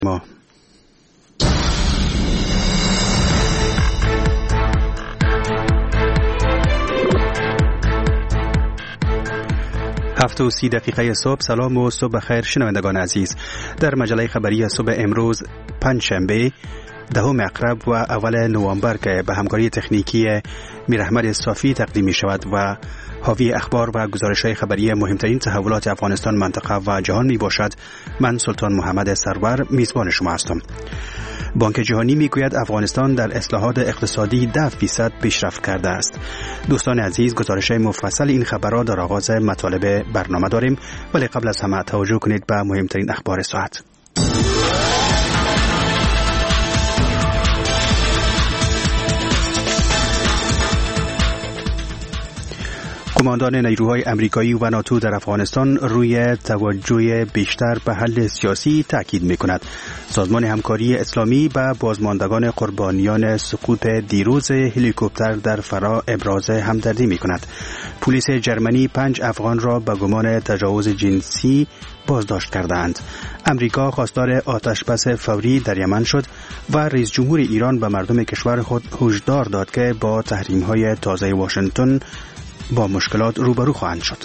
ما 7:30 صبح. سلام و صبح بخیر شنوندگان عزیز. در مجله خبری صبح امروز پنجشنبه 10 اکتبر و اول نوامبر که به همکاری تکنیکی میراحمد صافی تقدیم می شود و حاوی اخبار و گزارش‌های خبری مهمترین تحولات افغانستان، منطقه و جهان می باشد. من سلطان محمد سرور میزبان شما هستم. بانک جهانی میگوید افغانستان در اصلاحات اقتصادی 10% پیشرفت کرده است. دوستان عزیز، گزارش مفصل این خبرها در آغاز مطالب برنامه داریم، ولی قبل از همه توجه کنید به مهمترین اخبار ساعت. کماندان نیروهای امریکایی و ناتو در افغانستان روی توجه بیشتر به حل سیاسی تاکید می‌کند. سازمان همکاری اسلامی به بازماندگان قربانیان سقوط دیروز هلیکوپتر در فرا ابراز همدردی می‌کند. پلیس جرمنی 5 افغان را به گمان تجاوز جنسی بازداشت کردند. امریکا خواستار آتشبس فوری در یمن شد و رئیس جمهور ایران به مردم کشور خود هشدار داد که با تحریم‌های تازه واشنگتن با مشکلات روبرو خواهند شد.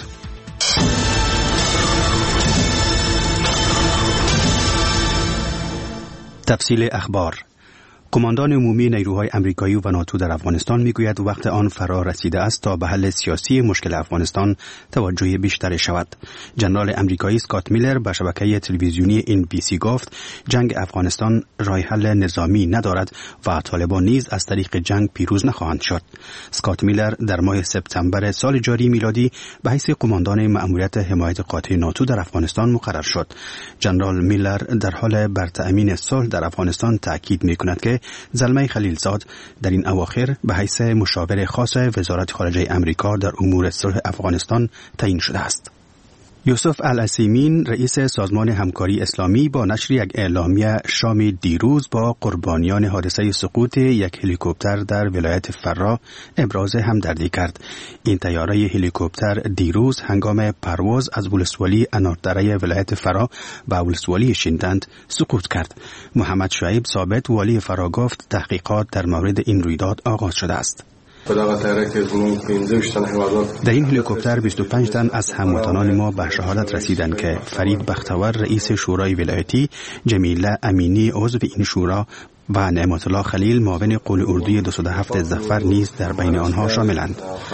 تفصیل اخبار. کماندان عمومی نیروهای امریکایی و ناتو در افغانستان میگوید وقت آن فرا رسیده است تا به حل سیاسی مشکل افغانستان توجه بیشتری شود. جنرال امریکایی اسکات میلر به شبکه تلویزیونی NBC گفت جنگ افغانستان راه حل نظامی ندارد و طالبان نیز از طریق جنگ پیروز نخواهند شد. اسکات میلر در ماه سپتامبر سال جاری میلادی به حیث قماندان مأموریت حمایت قاطع ناتو در افغانستان مقرر شد. جنرال میلر در حال بر تأمین صلح در افغانستان تاکید میکند که زلمه خلیلزاد در این اواخر به حیث مشاور خاص وزارت خارجه امریکا در امور صلح افغانستان تعیین شده است. یوسف العثیمین رئیس سازمان همکاری اسلامی با نشر یک اعلامیه شام دیروز با قربانیان حادثه سقوط یک هلیکوپتر در ولایت فرا ابراز همدردی کرد. این طیاره هلیکوپتر دیروز هنگام پرواز از ولسوالی اناردره ولایت فرا به ولسوالی شینتند سقوط کرد. محمد شعیب ثابت والی فرا گفت تحقیقات در مورد این رویداد آغاز شده است. در این هلیکوپتر 25 تن از هموطنان ما به شهادت رسیدند که فرید بختور رئیس شورای ولایتی، جمیله امینی عضو این شورا و نعمت الله خلیل معاون قول اردوی 207 ظفر نیز در بین آنها شاملند.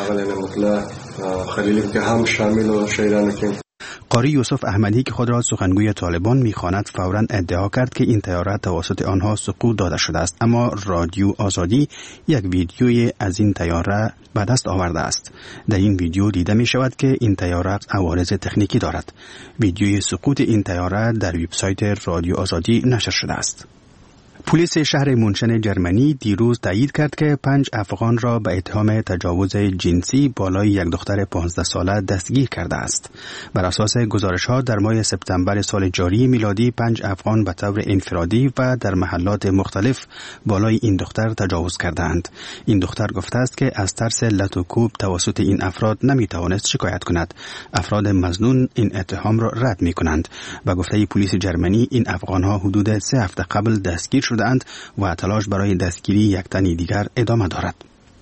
قاری یوسف احمدی که خود را سخنگوی طالبان می‌خواند فوراً ادعا کرد که این طیاره توسط آنها سقوط داده شده است، اما رادیو آزادی یک ویدیوی از این طیاره به دست آورده است. در این ویدیو دیده می شود که این طیاره عوارض تکنیکی دارد. ویدیوی سقوط این طیاره در وبسایت رادیو آزادی نشر شده است. پلیس شهر مونشن جرمنی دیروز تایید کرد که 5 افغان را به اتهام تجاوز جنسی بالای یک دختر 15 ساله دستگیر کرده است. بر اساس گزارش‌ها در ماه سپتامبر سال جاری میلادی 5 افغان به طور انفرادی و در محلات مختلف بالای این دختر تجاوز کردند. این دختر گفته است که از ترس لط و کوب توسط این افراد نمیتوانست شکایت کند. افراد مظنون این اتهام را رد میکنند. به گفته پلیس جرمنی این افغان‌ها حدود 3 هفته قبل دستگیر شدند و تلاش برای دستگیری یک تن دیگر ادامه دارد.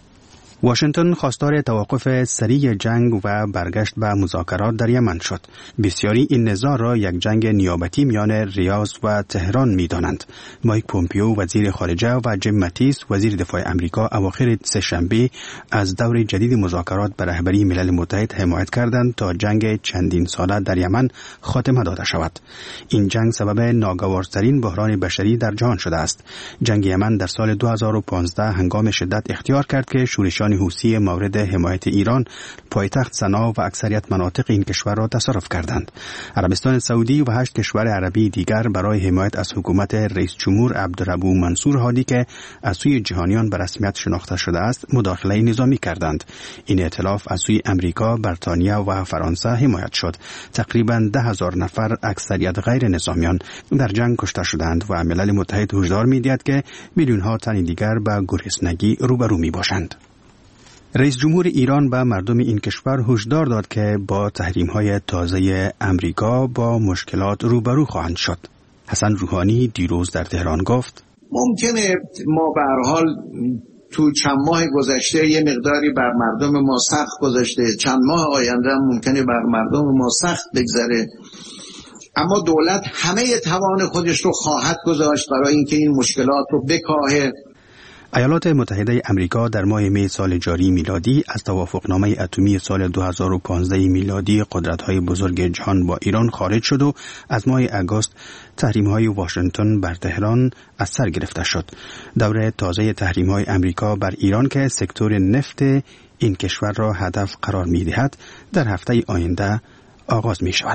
واشنگتن خواستار توقف سریع جنگ و برگشت به مذاکرات در یمن شد. بسیاری این نزاع را یک جنگ نیابتی میان ریاض و تهران می‌دانند. مایک پومپیو وزیر خارجه و جیم ماتیس وزیر دفاع امریکا اواخر سه‌شنبه از دور جدید مذاکرات به رهبری ملل متحد حمایت کردند تا جنگ چندین ساله در یمن خاتمه داده شود. این جنگ سبب ناگوارترین بحران بشری در جهان شده است. جنگ یمن در سال 2015 هنگام شدت اختیار کرد که شورشیان حوثی مورد حمایت ایران پایتخت صنعا و اکثریت مناطق این کشور را تصرف کردند. عربستان سعودی و 8 کشور عربی دیگر برای حمایت از حکومت رئیس جمهور عبدالربو منصور هادی که از سوی جهانیان به رسمیت شناخته شده است مداخله نظامی کردند. این ائتلاف از سوی امریکا، بریتانیا و فرانسه حمایت شد. تقریباً 10,000 نفر اکثریت غیر نظامیان در جنگ کشته شدند و ملل متحد هشدار می‌دهد که میلیون‌ها تن دیگر به گرسنگی روبرو می‌باشند. رئیس جمهور ایران به مردم این کشور هشدار داد که با تحریم‌های تازه امریکا با مشکلات روبرو خواهند شد. حسن روحانی دیروز در تهران گفت ممکنه ما به هر حال تو چند ماه گذشته یه مقداری بر مردم ما سخت گذشته، چند ماه آینده هم ممکنه بر مردم ما سخت بگذره، اما دولت همه توان خودش رو خواهد گذاشت برای اینکه این مشکلات رو بکاهه. ایالات متحده امریکا در ماه می سال جاری میلادی از توافقنامه اتمی سال 2015 میلادی قدرت‌های بزرگ جهان با ایران خارج شد و از ماه اگست تحریم‌های واشنگتن بر تهران از سر گرفته شد. دوره تازه تحریم‌های امریکا بر ایران که سکتور نفت این کشور را هدف قرار می‌دهد در هفته آینده آغاز می‌شود.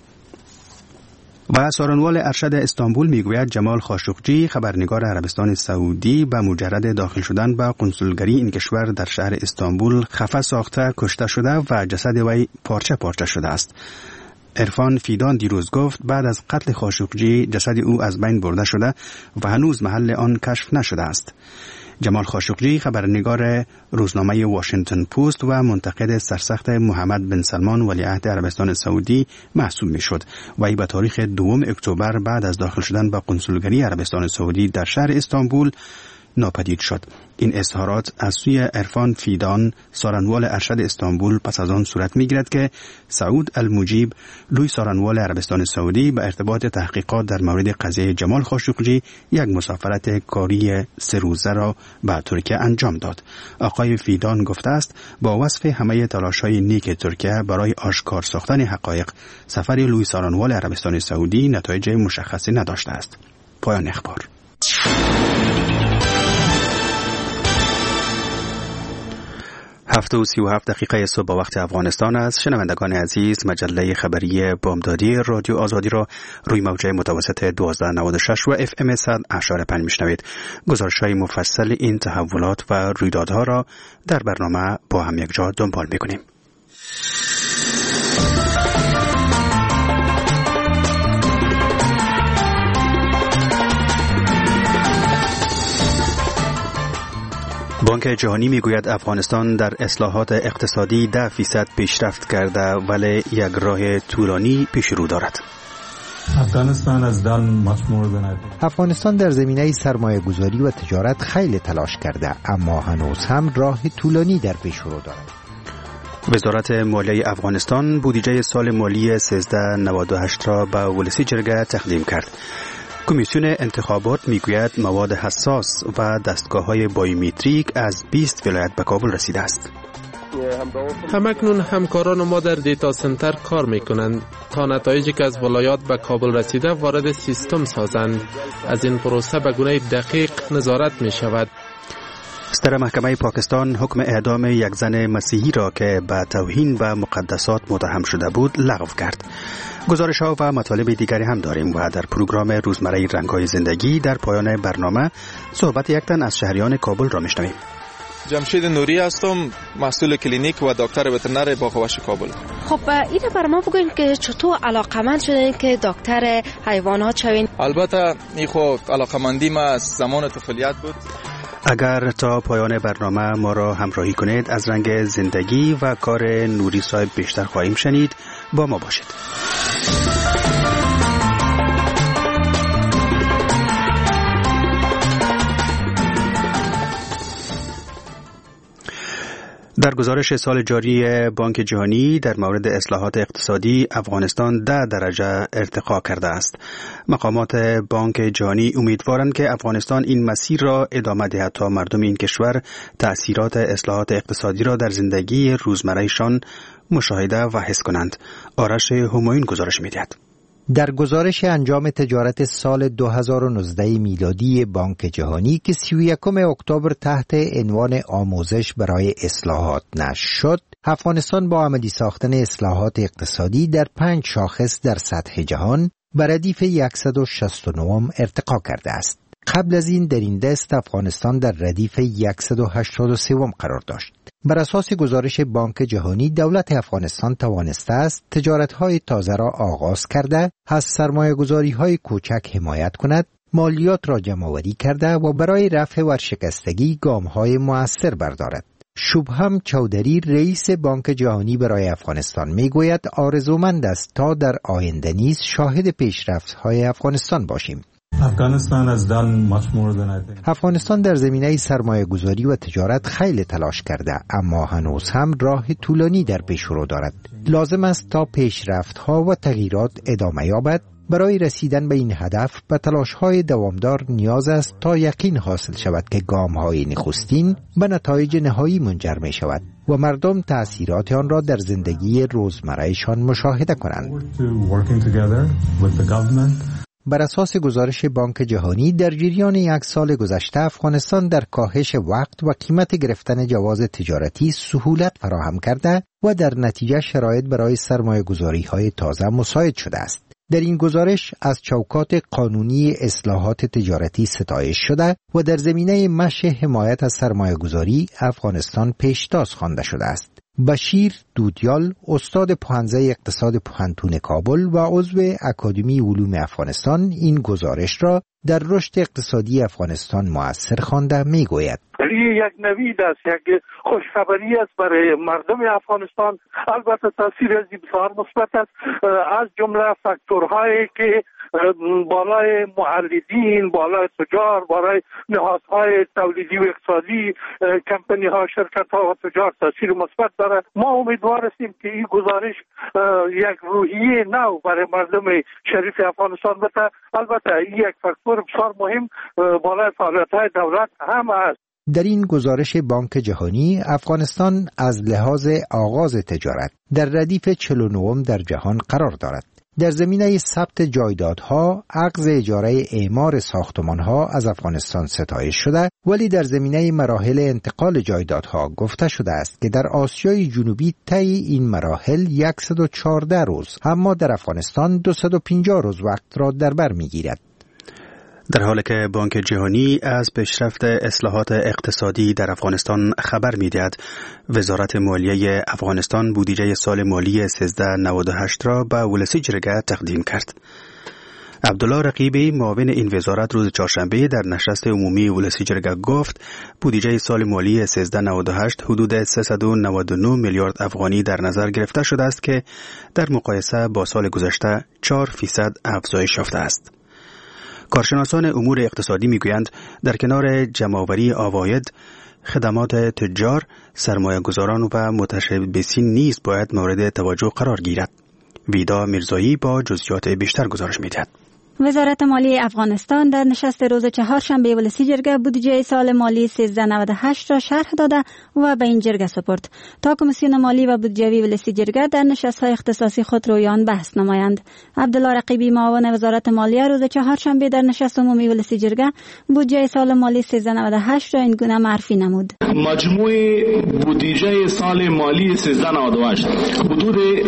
و سارنوال ارشد استانبول میگوید جمال خاشقجی خبرنگار عربستان سعودی به مجرد داخل شدن به قنسولگری این کشور در شهر استانبول خفه ساخته کشته شده و جسد وی پارچه پارچه شده است. عرفان فیدان دیروز گفت بعد از قتل خاشقجی جسد او از بین برده شده و هنوز محل آن کشف نشده است. جمال خاشقجی خبرنگار روزنامه واشنگتن پست و منتقد سرسخت محمد بن سلمان ولیعهد عربستان سعودی محسوب میشد و ای به تاریخ 2 اکتبر بعد از داخل شدن به قنسولگری عربستان سعودی در شهر استانبول ناپدید شد. این اظهارات از سوی عرفان فیدان سارنوال ارشد استانبول پس از آن صورت میگیرد که سعود المجیب لوی سارنوال عربستان سعودی به ارتباط تحقیقات در مورد قضیه جمال خاشقجی یک مسافرت کاری 3 روزه را به ترکیه انجام داد. آقای فیدان گفته است با وصف همه تلاش‌های نیک ترکیه برای آشکار ساختن حقایق سفر لوی سارنوال عربستان سعودی نتایج مشخصی نداشته است. پایان اخبار. 7:37 صبح با وقت افغانستان است. شنوندگان عزیز، مجله خبری بامدادی رادیو آزادی را روی موجه متوسط 1296 و FM 100.5 میشنوید. گزارش‌های مفصل این تحولات و رویدادها را در برنامه با هم یک جا دنبال می‌کنیم. بانک جهانی میگوید افغانستان در اصلاحات اقتصادی 10% پیشرفت کرده ولی یک راه طولانی پیش رو دارد. افغانستان در زمینه سرمایه گذاری و تجارت خیلی تلاش کرده اما هنوز هم راه طولانی در پیش رو دارد. وزارت مالیه افغانستان بودجه سال مالی 1398 را به ولسی جرگه تقدیم کرد. کمیسیون انتخابات میگوید مواد حساس و دستگاه‌های بایومتریک از 20 ولایت به کابل رسیده است. همکنون همکاران ما در دیتا سنتر کار میکنند تا نتایجی که از ولایات به کابل رسیده وارد سیستم سازند. از این پروسه به گونه دقیق نظارت می شود. صدر محکمه پاکستان حکم اعدام یک زن مسیحی را که به توهین به مقدسات متهم شده بود لغو کرد. گزارش‌ها و مطالب دیگری هم داریم و در پروگرام روزمره رنگ‌های زندگی در پایان برنامه صحبت یک تن از شهریان کابل را میشنویم. جمشید نوری هستم، مسئول کلینیک و دکتر وترنر باغ‌وحش کابل. خب اینو برای ما بگوین که چطور علاقمند شدین که دکتر حیوانات شوین؟ البته این خود علاقمندی ما از زمان طفولیت بود. اگر تا پایان برنامه ما را همراهی کنید از رنگ زندگی و کار نوری صاحب بیشتر خواهیم شنید. با ما باشید. در گزارش سال جاری بانک جهانی در مورد اصلاحات اقتصادی افغانستان 10 درجه ارتقا کرده است. مقامات بانک جهانی امیدوارند که افغانستان این مسیر را ادامه دهد تا مردم این کشور تأثیرات اصلاحات اقتصادی را در زندگی روزمرهشان مشاهده و حس کنند. آرش همایون گزارش می‌دهد. در گزارش انجام تجارت سال 2019 میلادی بانک جهانی که 31 اکتبر تحت عنوان آموزش برای اصلاحات نشر شد، افغانستان با عملی ساختن اصلاحات اقتصادی در 5 شاخص در سطح جهان به ردیف 169 ارتقا کرده است. قبل از این در این دست افغانستان در ردیف 183 قرار داشت. بر اساس گزارش بانک جهانی دولت افغانستان توانسته است تجارت‌های تازه را آغاز کرده، از سرمایه‌گذاری‌های کوچک حمایت کند، مالیات را جمع‌آوری کرده و برای رفع ورشکستگی گام‌های مؤثر بردارد. شبهم چودری رئیس بانک جهانی برای افغانستان میگوید آرزومند است تا در آینده نیز شاهد پیشرفت‌های افغانستان باشیم. افغانستان در زمینه سرمایه‌گذاری و تجارت خیلی تلاش کرده، اما هنوز هم راه طولانی در پیش رو دارد. لازم است تا پیشرفت‌ها و تغییرات ادامه یابد. برای رسیدن به این هدف به تلاش‌های دوامدار نیاز است تا یقین حاصل شود که گام‌های نخستین به نتایج نهایی منجر می شود و مردم تأثیرات آن را در زندگی روزمره‌شان مشاهده کنند. بر اساس گزارش بانک جهانی در جریان یک سال گذشته افغانستان در کاهش وقت و قیمت گرفتن جواز تجارتی سهولت فراهم کرده و در نتیجه شرایط برای سرمایه‌گذاری‌های تازه مساعد شده است. در این گزارش از چوکات قانونی اصلاحات تجارتی ستایش شده و در زمینه مشی حمایت از سرمایه‌گذاری افغانستان پیشتاز خوانده شده است. بشیر دودیال، استاد پوهنځی اقتصاد پوهنتون کابل و عضو اکادمی علوم افغانستان، این گزارش را در رشد اقتصادی افغانستان مؤثر خوانده میگوید: یک نوید است، یک خوشخبری است برای مردم افغانستان. البته تاثیر از بسیار مثبت است، از جمله فاکتورهایی که بالای مولدین، بالای تجار، بالای نهادهای تولیدی و اقتصادی، کمپانی ها، شرکت ها و تجار تاثیر مثبت دارد. ما امیدوار هستیم که این گزارش یک روحیه نو برای مردم شریف افغانستان بده. البته این یک فاکتور بسیار مهم بالای فعالیت های دولت هم است. در این گزارش بانک جهانی افغانستان از لحاظ آغاز تجارت در ردیف 49 در جهان قرار دارد. در زمینه ثبت جایدادها، عقد اجاره اعمار ساختمانها از افغانستان ستایش شده، ولی در زمینه مراحل انتقال جایدادها گفته شده است که در آسیای جنوبی طی این مراحل 114 روز، اما در افغانستان 250 روز وقت را در بر میگیرد. در حالی که بانک جهانی از پیشرفت اصلاحات اقتصادی در افغانستان خبر می‌دهد، وزارت مالیه افغانستان بودجه سال مالی 1398 را به ولسی جرگه تقدیم کرد. عبدالله رقیبی، معاون این وزارت، روز چهارشنبه در نشست عمومی ولسی جرگه گفت بودجه سال مالی 1398 حدود 399 میلیارد افغانی در نظر گرفته شده است که در مقایسه با سال گذشته 4% افزایش یافته است. کارشناسان امور اقتصادی میگویند در کنار جمع‌آوری عواید، خدمات تجار، سرمایه‌گذاران و متشبثین نیز باید مورد توجه قرار گیرد. ویدا میرزایی با جزئیات بیشتر گزارش می‌دهد. وزارت مالیه افغانستان در نشست روز چهارشنبه ولسی جرگه بودجه سال مالی 1398 را شرح داده و به این جرگه سپرد تا کمیسیون مالی و بودجوی ولسی جرگه در نشست‌های اختصاصی خود رویان بحث نمایند. عبدالله رقیبی، معاون وزارت مالیه، روز چهارشنبه در نشست عمومی ولسی جرگه بودجه سال مالی 1398 را این گونه معرفی نمود: مجموع بودجه سال مالی 1398 حدود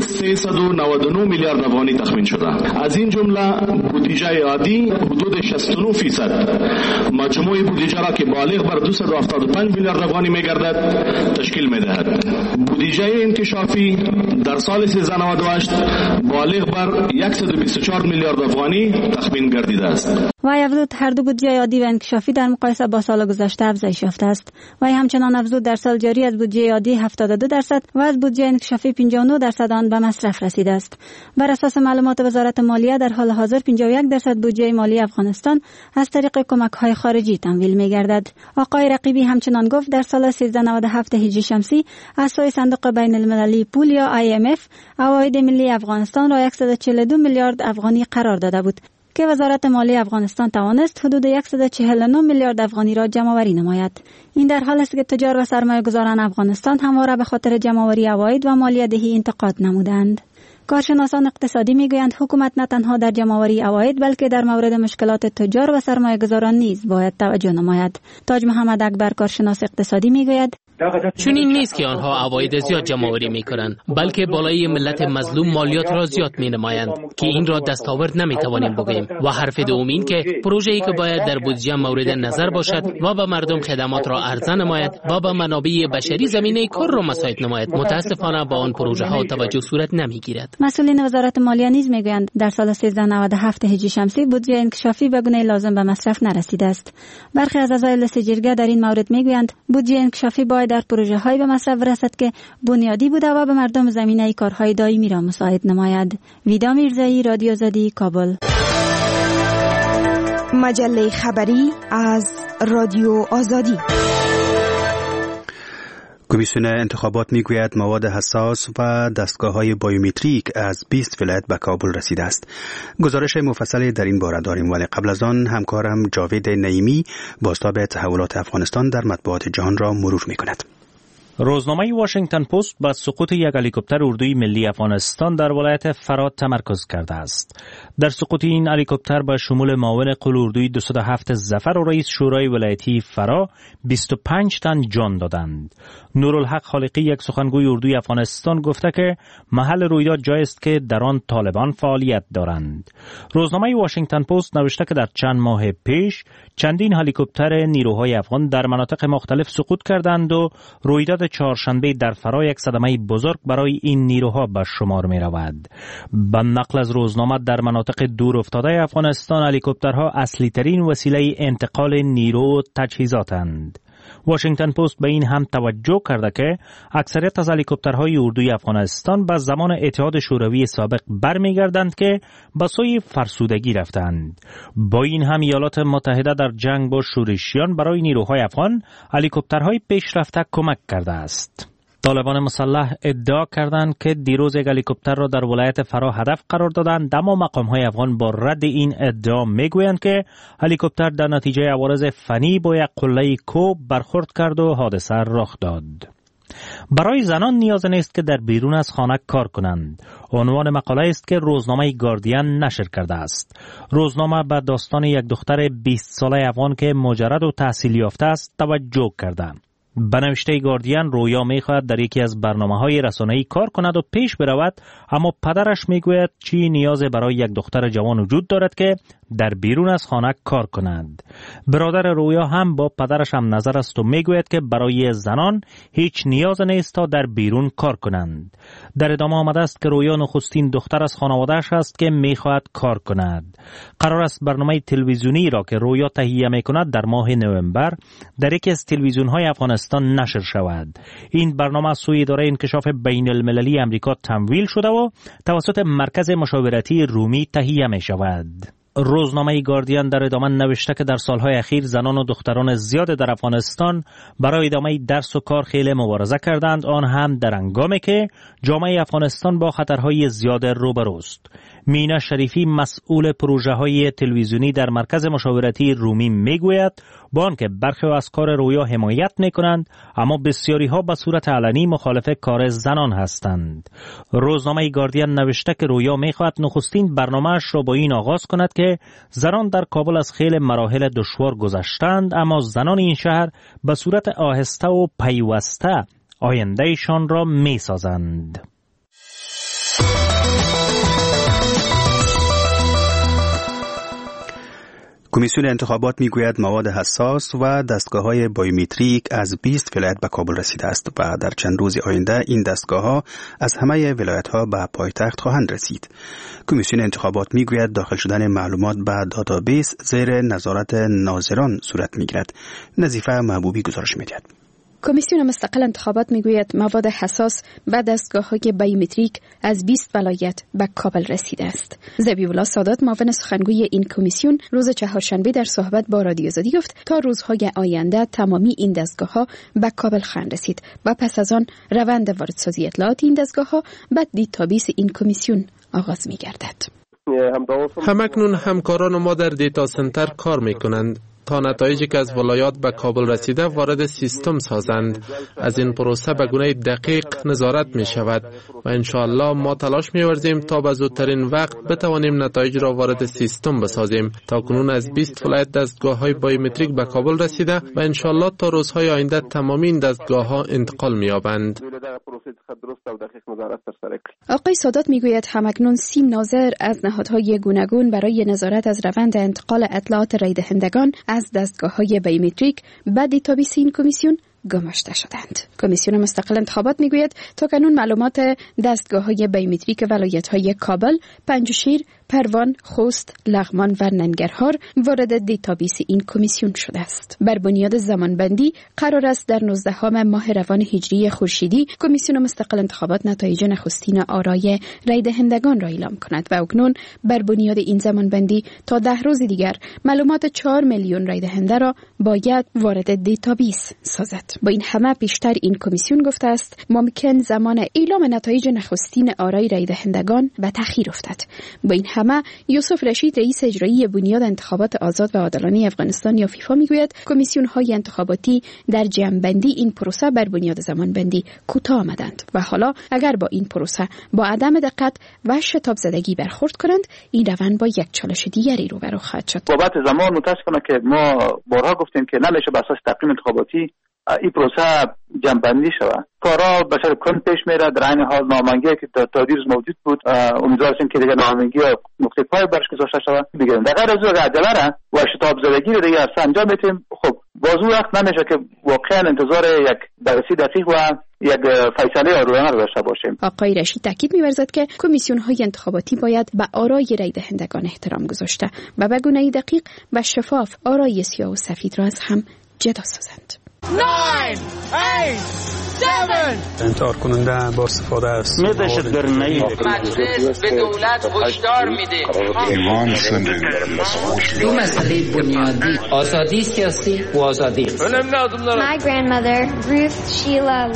399 میلیارد افغانی تخمین شده. از این جمله بودجه عادی حدود 69%، مجموع بودجه را که بالغ بر 275 میلیارد افغانی میگردد تشکیل میدهد. بودجه انکشافی در سال 1398 بالغ بر 124 میلیارد افغانی تخمین گردیده است. وی افزود هر دو بودجه عادی و انکشافی در مقایسه با سال گذشته افزایش یافته است. وی همچنان افزود در سال جاری از بودجه عادی 72% و از بودجه انکشافی 59% آن به مصرف رسیده است. بر اساس معلومات وزارت مالیه در حال حاضر 51% بودجه مالی افغانستان از طریق کمک‌های خارجی تمویل می‌گردد. آقای رقیبی همچنان گفت در سال 1397 هجری شمسی از سوی صندوق بین‌المللی پول یا IMF عواید ملی افغانستان را 142 میلیارد افغانی قرار داده بود که وزارت مالی افغانستان توانست حدود 149 میلیارد افغانی را جمع‌آوری نماید. این در حالی است که تجار و سرمایه‌گذاران افغانستان همواره به خاطر جمع‌آوری عواید و مالیه‌دهی انتقاد نمودند. کارشناسان اقتصادی میگویند حکومت نه تنها در جمع‌آوری عواید بلکه در مورد مشکلات تجار و سرمایه‌گذاران نیز باید توجه نماید. تاج محمد اکبر، کارشناس اقتصادی، میگوید چون این نیست که آنها عواید زیاد جمع‌آوری می‌کنند، بلکه بالای ملت مظلوم مالیات را زیاد می‌نمایند که این را دستاورد نمی‌توانیم بگوییم. و حرف دوم این که پروژه‌ای که باید در بودجه مورد نظر باشد و به مردم خدمات را عرضه نماید و به منابع بشری زمینه کار را مساعد نماید، متاسفانه با آن پروژه‌ها توجه صورت نمی‌گیرد. مسئولین وزارت مالیه نیز میگویند در سال 1397 هجری شمسی بودجه انکشافی به گونه لازم به مصرف نرسیده است. برخی از اعضای لجنه جرگه در این مورد میگویند بودجه انکشافی باید در پروژه های به مصرف رسد که بنیادی بوده و به مردم زمینه کارهای دائمی را مساعد نماید. ویدا میرزایی، رادیو آزادی، کابل. مجله خبری از رادیو آزادی. کمیسیون انتخابات میگوید مواد حساس و دستگاه‌های بایومتریک از 20 ولایت به کابل رسیده است. گزارش مفصلی در این باره داریم، ولی قبل از آن همکارم جاوید نعیمی بازتاب تحولات افغانستان در مطبوعات جهان را مرور می‌کند. روزنامه واشنگتن پست بر سقوط یک هلیکوپتر اردوی ملی افغانستان در ولایت فرات تمرکز کرده است. در سقوط این هلیکوپتر به شمول معاون قول اردوی 207 ظفر و رئیس شورای ولایتی فرا 25 تن جان دادند. نورالحق خالقی، یک سخنگوی اردوی افغانستان، گفته که محل رویداد جایی است که در آن طالبان فعالیت دارند. روزنامه واشنگتن پست نوشته که در چند ماه پیش چندین هلیکوپتر نیروهای افغان در مناطق مختلف سقوط کردند و رویداد چهارشنبه در فرا یک صدمه بزرگ برای این نیروها به شمار می رود. به نقل از روزنامه در مناطق دور افتاده افغانستان هلیکوپترها اصلی ترین وسیله انتقال نیرو و تجهیزاتند. واشنگتن پست به این هم توجه کرده که اکثریت از هلیکوپترهای اردوی افغانستان به زمان اتحاد شوروی سابق برمیگردند که به سوی فرسودگی رفتند. با این هم ایالات متحده در جنگ با شورشیان برای نیروهای افغان هلیکوپترهای پیشرفته کمک کرده است. طالبان مسلح ادعا کردند که دیروز یک هلیکوپتر را در ولایت فرا هدف قرار دادند، اما مقام‌های افغان با رد این ادعا میگویند که هلیکوپتر در نتیجه عوارض فنی با یک قله کوه برخورد کرد و حادثه رخ داد. برای زنان نیاز نیست که در بیرون از خانه کار کنند. عنوان مقاله است که روزنامه گاردین نشر کرده است. روزنامه به داستان یک دختر 20 ساله افغان که مجرد و تحصیل یافته است توجه کرده. به نوشته گاردین، رویا می‌خواهد در یکی از برنامه‌های رسانه‌ای کار کند و پیش برود، اما پدرش میگوید چی نیاز برای یک دختر جوان وجود دارد که در بیرون از خانه کار کند. برادر رویا هم با پدرش هم نظر است و میگوید که برای زنان هیچ نیاز نیست تا در بیرون کار کنند. در ادامه آمده است که رویا نخستین دختر از خانواده‌اش است که می‌خواهد کار کند. قرار است برنامه تلویزیونی را که رویا تهیه می‌کند در ماه نوامبر در یکی از تلویزیون‌های افغانستان نشر شود. این برنامه از سوی اداره انکشاف بین المللی امریکا تمویل شده و توسط مرکز مشاورتی رومی تهیه می‌شود. روزنامه گاردین در ادامه نوشته که در سالهای اخیر زنان و دختران زیاد در افغانستان برای ادامه درس و کار خیلی مبارزه کردند، آن هم در هنگامی که جامعه افغانستان با خطرهای زیاد روبروست. مینا شریفی، مسئول پروژه های تلویزیونی در مرکز مشاورتی رومی، میگوید با آنکه برخی از کار رویا حمایت میکنند، اما بسیاری ها به صورت علنی مخالف کار زنان هستند. روزنامه گاردین نوشته که رویا میخواهد نخستین برنامه‌اش را با این آغاز کند که زنان در کابل از خیلی مراحل دشوار گذشتند، اما زنان این شهر به صورت آهسته و پیوسته آیندهشان را میسازند. کمیسیون انتخابات میگوید مواد حساس و دستگاه‌های بایومتریک از 20 ولایت به کابل رسیده است و در چند روز آینده این دستگاه‌ها از همه ولایت‌ها به پایتخت خواهند رسید. کمیسیون انتخابات میگوید داخل شدن معلومات به داتابیس زیر نظارت ناظران صورت میگیرد. نظیفه محبوبی گزارش می‌دهد. کمیسیون مستقل انتخابات میگوید مواد حساس و دستگاه‌های بایومتریک از 20 ولایت به کابل رسیده است. ذبیح‌الله سادات، معاون سخنگوی این کمیسیون، روز چهارشنبه در صحبت با رادیو آزادی گفت تا روزهای آینده تمامی این دستگاه‌ها به کابل خواهند رسید و پس از آن روند واردسازی اطلاعات این دستگاه‌ها به دیتابیس این کمیسیون آغاز می‌گردد. همکنون همکاران ما در دیتا سنتر کار می‌کنند تا نتایجی که از ولایات به کابل رسیده وارد سیستم سازند. از این پروسه به گونه دقیق نظارت می شود و انشاءالله ما تلاش می ورزیم تا به زودترین وقت بتوانیم نتایج را وارد سیستم بسازیم. تا کنون از 20 ولایت دستگاه های بایومتریک به کابل رسیده و انشاءالله تا روزهای آینده تمامی این دستگاه ها انتقال می یابند. آقای سادات میگوید همکنون 30 ناظر از نهادهای گوناگون برای نظارت از روند انتقال اطلاعات رای دهندگان از دستگاه‌های بایومتریک به دیتابیس این کمیسیون گماشته شدند. کمیسیون مستقل انتخابات میگوید تا کنون معلومات دستگاه‌های بایومتریک ولایت‌های کابل، پنجشیر، پروان، خوست، لغمان و ننگرهار وارد دیتابیس این کمیسیون شده است. بر بنیاد زمانبندی قرار است در 19 ماه روان هجری خورشیدی کمیسیون مستقل انتخابات نتایج نخستین آرای رای دهندگان را اعلام کند و اکنون بر بنیاد این زمانبندی تا 10 روز دیگر معلومات 4 میلیون رای دهنده را باید وارد دیتابیس سازد. با این همه پیشتر این کمیسیون گفته است ممکن زمان اعلام نتایج نخستین آرای رای دهندگان به تأخیر افتد. با این همه یوسف رشید رئیس اجرایی بنیاد انتخابات آزاد و عادلانه افغانستان یا فیفا میگوید کمیسیون های انتخاباتی در جمع‌بندی این پروسه بر بنیاد زمانبندی کوتاه آمدند و حالا اگر با این پروسه با عدم دقت و شتاب زدگی برخورد کنند این روند با یک چالش دیگری روبرو خواهد شد. بابت زمان متاسفانه که ما بارها گفتیم که نمیشه بر اساس تقویم انتخاباتی این پروسه جمع‌بندی شود. کارا به صورت کند پیش میره. در این حال نامنگی که تا دیروز موجود بود امیدوار هستیم که دیگه نامنگی نقطه پای برش گذاشته شود. دیگه در غیر از عجله و شتاب زدگی رو دیگه انجام میدیم. خب بازو وقت نمیشه که واقعا انتظار یک بررسی دقیق و یک فیصله روزانه داشته باشیم. آقای رشید تاکید می‌ورزد که کمیسیون‌های انتخاباتی باید به آرای رای دهندگان احترام گذاشته و به گونه‌ای دقیق و شفاف آرای سیاه و سفید را از هم جدا سازند. 9 8 7 انتحار کننده با استفاده است. مجلس به دولت هشدار میده. دو مسئله بنیادی آزادی سیاسی و آزادی. My grandmother Ruth Sheila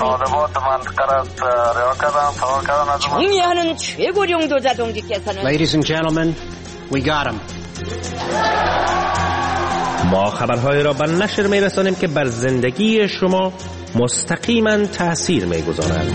정의하는 최고령 도자동지께서는 Ladies and gentlemen, we got him. ما خبرهای را به نشر می‌رسانیم که بر زندگی شما مستقیما تأثیر می‌گذارند.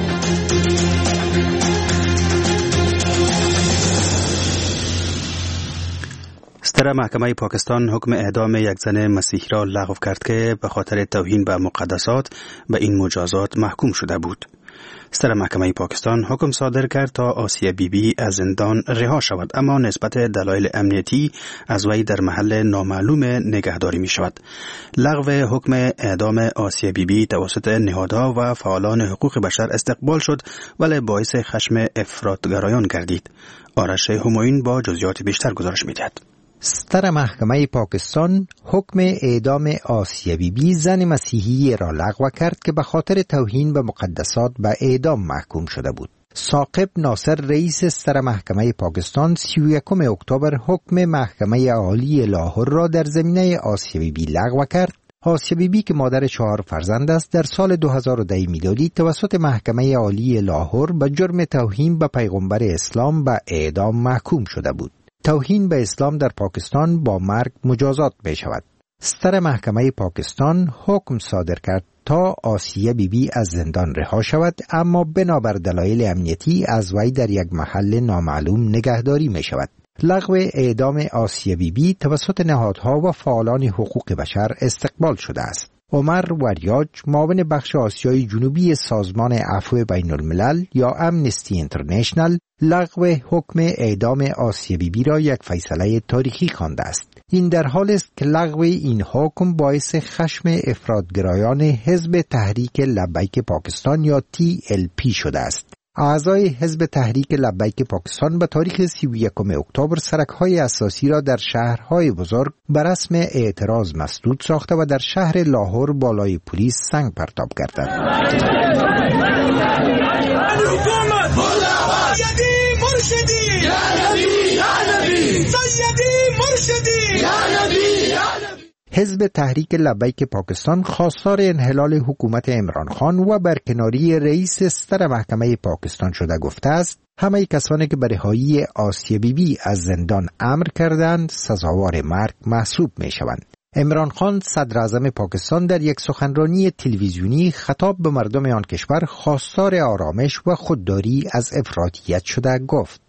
صدر محکمه پاکستان حکم اعدام یک زن مسیحی را لغو کرد که به خاطر توهین به مقدسات به این مجازات محکوم شده بود. صدر محکمه پاکستان حکم صادر کرد تا آسیه بیبی از زندان رها شود، اما نسبت دلایل امنیتی از وی در محل نامعلوم نگهداری می شود. لغو حکم اعدام آسیه بیبی توسط نهادها و فعالان حقوق بشر استقبال شد ولی باعث خشم افراطگرایان گردید. آرش همایون با جزئیات بیشتر گزارش می دهد. صدر محکمه پاکستان حکم اعدام آسیه بیبی زن مسیحی را لغو کرد که به خاطر توهین به مقدسات به اعدام محکوم شده بود. ثاقب ناصر رئیس صدر محکمه پاکستان 31 اکتبر حکم محکمه عالی لاهور را در زمینه آسیه بیبی لغو کرد. آسیه بیبی که مادر 4 فرزند است در سال 2010 میلادی توسط محکمه عالی لاهور به جرم توهین به پیغمبر اسلام به اعدام محکوم شده بود. توهین به اسلام در پاکستان با مرگ مجازات می شود. صدر محکمه پاکستان حکم صادر کرد تا آسیه بیبی از زندان رها شود، اما بنابر دلایل امنیتی از وی در یک محل نامعلوم نگهداری می شود. لغو اعدام آسیه بیبی توسط نهادها و فعالان حقوق بشر استقبال شده است. عمر وریاج معاون بخش آسیای جنوبی سازمان عفو بین الملل یا امنستی اینترنشنل لغو حکم اعدام آسیه بیبی را یک فیصله تاریخی خوانده است. این در حال است که لغو این حکم باعث خشم افراطگرایان حزب تحریک لبیک پاکستان یا TLP شده است. اعضای حزب تحریک لبیک پاکستان به تاریخ 31 اکتبر سرک‌های اساسی را در شهرهای بزرگ به رسم اعتراض مسدود ساخته و در شهر لاهور بالای پلیس سنگ پرتاب کردند. حزب تحریک لبیک پاکستان خواستار انحلال حکومت عمران خان و برکناری رئیس صدر محکمه پاکستان شده گفته است همه کسانی که به رهایی آسیه بیبی از زندان امر کردند سزاوار مرگ محسوب می شوند. عمران خان صدر اعظم پاکستان در یک سخنرانی تلویزیونی خطاب به مردم آن کشور خواستار آرامش و خودداری از افراطیت شده گفت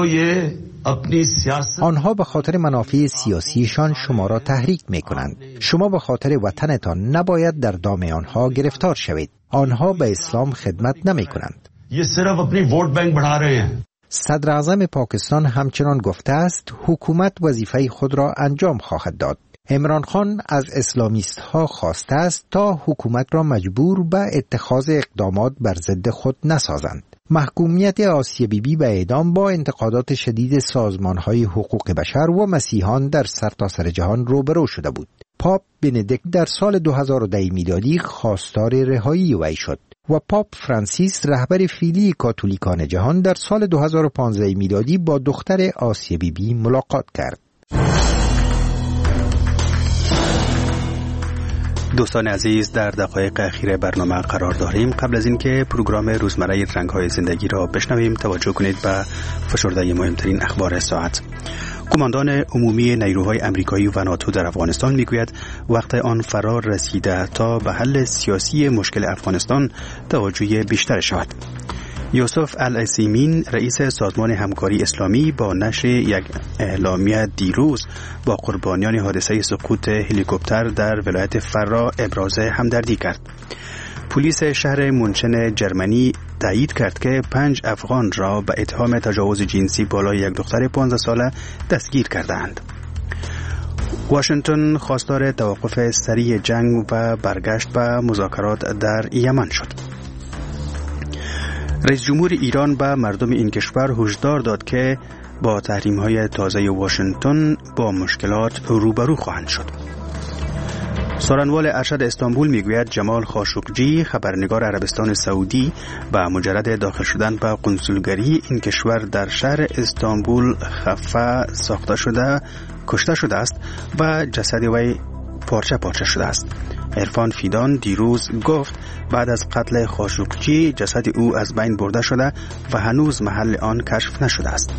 آنها به خاطر منافع سیاسیشان شما را تحریک می کنند. شما به خاطر وطنتان نباید در دام آنها گرفتار شوید. آنها به اسلام خدمت نمی کنند. صدر اعظم پاکستان همچنان گفته است حکومت وظیفه خود را انجام خواهد داد. عمران خان از اسلامیست ها خواسته است تا حکومت را مجبور به اتخاذ اقدامات بر ضد خود نسازند. محکومیت آسیه بیبی به اعدام با انتقادات شدید سازمان‌های حقوق بشر و مسیحیان در سرتاسر جهان روبرو شده بود. پاپ بندیکت در سال 2010 میلادی خواستار رهایی وی شد و پاپ فرانسیس رهبر فعلی کاتولیکان جهان در سال 2015 میلادی با دختر آسیه بیبی ملاقات کرد. دوستان عزیز، در دقایق اخیر برنامه قرار داریم. قبل از اینکه پروگرام روزمره رنگ‌های زندگی را بشنویم، توجه کنید به فشرده مهمترین اخبار ساعت. کماندان عمومی نیروهای آمریکایی و ناتو در افغانستان میگوید وقت آن فرا رسیده تا به حل سیاسی مشکل افغانستان توجه بیشتر شود. یوسف العثیمین رئیس سازمان همکاری اسلامی با نشر یک اعلامیه دیروز با قربانیان حادثه سقوط هلیکوپتر در ولایت فرا ابراز همدردی کرد. پلیس شهر مونشن جرمنی تایید کرد که 5 افغان را به اتهام تجاوز جنسی بالای یک دختر 15 ساله دستگیر کردند. واشنگتن خواستار توقف سریع جنگ و برگشت به مذاکرات در یمن شد. رئیس جمهور ایران به مردم این کشور هشدار داد که با تحریم‌های تازه واشنگتن با مشکلات روبرو خواهند شد. سارنوال ارشد استانبول میگوید جمال خاشقجی خبرنگار عربستان سعودی با مجرد داخل شدن به قنسولگری این کشور در شهر استانبول خفه ساخته شده کشته شده است و جسد وی پارچه پارچه شده است. عرفان فیدان دیروز گفت بعد از قتل خاشقجی جسد او از بین برده شده و هنوز محل آن کشف نشده است.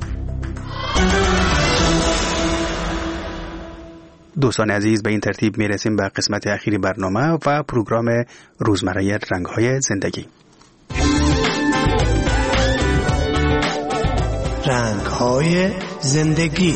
دوستان عزیز، به این ترتیب میرسیم به قسمت اخیری برنامه و پروگرام روزمره رنگ‌های زندگی. رنگ‌های زندگی.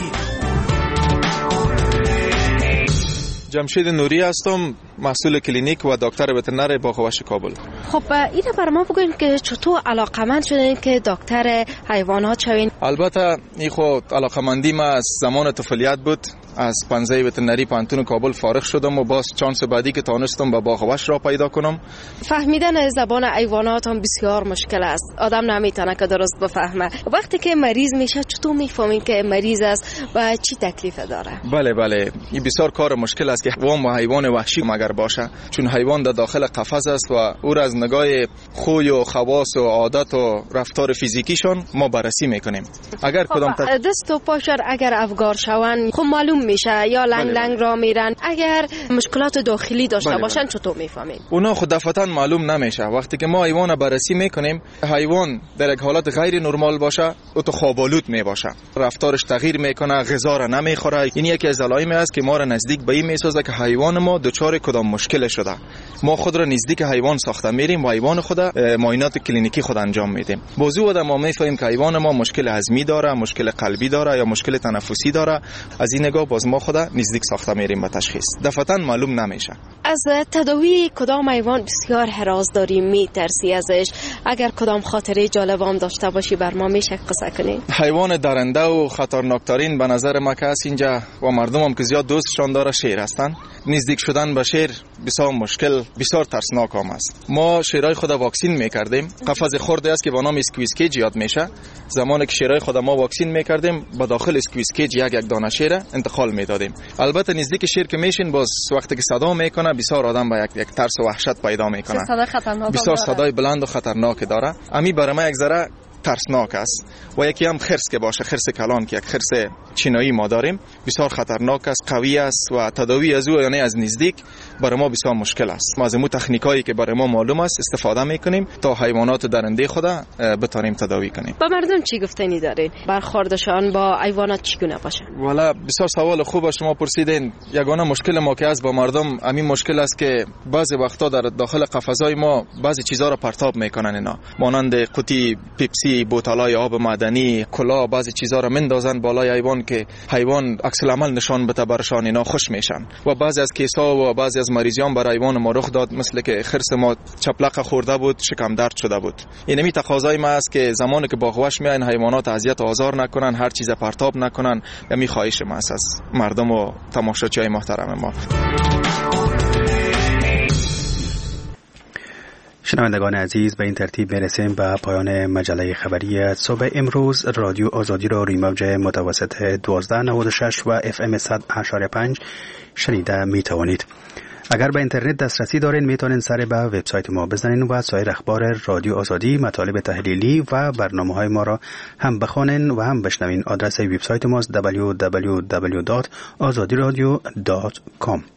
جمشید نوری هستم، مسئول کلینیک و دکتر وترنر باغ‌وحش کابل. خب اینو بر ما بگوین که چطور علاقمند شدین که دکتر حیوانات شوین؟ البته این خود علاقمندی ما از زمان طفولیت بود. از پنزه وترنری پانتون کابل فارغ شدم و باز چانس بعدی که تانستم به باغ‌وحش را پیدا کنم. فهمیدن زبان حیوانات هم بسیار مشکل است. آدم نمیتونه که درست بفهمه. وقتی که مریض میشه چطور میفهمین که مریض است و چی تکلیف داره؟ بله این بسیار کار مشکل است که وام و حیوان وحشی مگر باشه، چون حیوان در داخل قفس است و او را از نگاه خوی و خواص و عادت و رفتار فیزیکیشان ما بررسی میکنیم. اگر کدام دست و پاشر اگر افگار شون خب معلوم میشه یا لنگ را میرن. اگر مشکلات داخلی داشته باشن چطور میفهمیم؟ اونا خود دفعتاً معلوم نمیشه. وقتی که ما حیوان بررسی میکنیم، حیوان در یک حالت غیر نرمال باشه، او تو خوابالود میباشه، رفتارش تغییر میکنه، غذا را نمیخوره. این یکی از علائم است که ما را نزدیک به این میسازه که حیوان ما دچار کدام مشکل شده. ما خود را نزدیک حیوان ساخته میریم و حیوان خود معاینات کلینیکی خود انجام میدیم. بازو آدم ما میفهمیم که حیوان ما مشکل هضمی داره، مشکل قلبی داره یا مشکل تنفسی داره. از این نگاه باز ما خود نزدیک ساخته میریم به تشخیص. دفعتاً معلوم نمیشه. از تداوی کدام حیوان بسیار هراس داریم، میترسی ازش؟ اگر کدام خاطره جالبام داشته باشی بر ما میشه قصه کنی؟ حیوان درنده و خطرناکترین به نظر ما که هست اینجا و مردمم که زیاد دوستشان داره شیر هستن. نزدیک شدن به شیر بسیار مشکل، بسیار ترسناک هم است. ما شیرای خود واکسین میکردیم. قفس خرده است که با نام اسکویز کیج یاد میشه. زمانی که شیرای خود ما واکسین میکردیم به داخل اسکویز کیج یک دانه شیر انتقال میدادیم. البته نزدیک شیر که میشین باز وقتی که صدا میکنه بسیار آدم به یک ترس و وحشت پیدا میکنه. بسیار صدای بلند و خطرناک داره. امی برای ما یک ذره ترسناک است. و یکی هم خرس که باشه، خرس کلان که یک خرس چینایی ما داریم، بسیار خطرناک است، قوی است و تداوی از او یعنی از نزدیک برای ما بسیار مشکل است. ما از مو تکنیکایی که برای ما معلوم است استفاده میکنیم تا حیوانات درنده خود بتونیم تداوی کنیم. با مردم چی گفتنی دارین؟ برخوردشان با حیوانات چگونه باشه؟ والا بسیار سوال خوب شما پرسیدین. یگانه مشکل ما که از با مردم همین مشکل است که بعضی وقتا در داخل قفس‌های ما بعضی چیزا را پرتاب میکنن. اینا مانند قوطی پپسی، بوتلای آب معدنی، کلا، بعضی چیزا را مندازن بالای حیوان که حیوان عکس العمل نشان بده برشان. اینا خوش میشن. و بعضی از کیسا و بعضی از مریضیان برای حیوان ما رخ داد، مثل که خرس ما چپلق خورده بود، شکم درد شده بود. اینمی تقاضای ما است که زمانی که باغ‌وحش میاین حیوانات اذیت و آزار نکنن، هر چیز پرتاب نکنن. یعنی خواهش ما است از مردم و تماشاچیای محترم ما. شنوندگان عزیز، به این ترتیب میرسیم به پایان مجله خبری صبح امروز. رادیو آزادی را روی موج متوسط 1296 و FM 100.5 شنیده می توانید. اگر به اینترنت دسترسی دارین میتونین سر به وبسایت ما بزنین و سایر اخبار رادیو آزادی، مطالب تحلیلی و برنامه‌های ما را هم بخوانین و هم بشنوین. آدرس وبسایت ما www.azadiradio.com.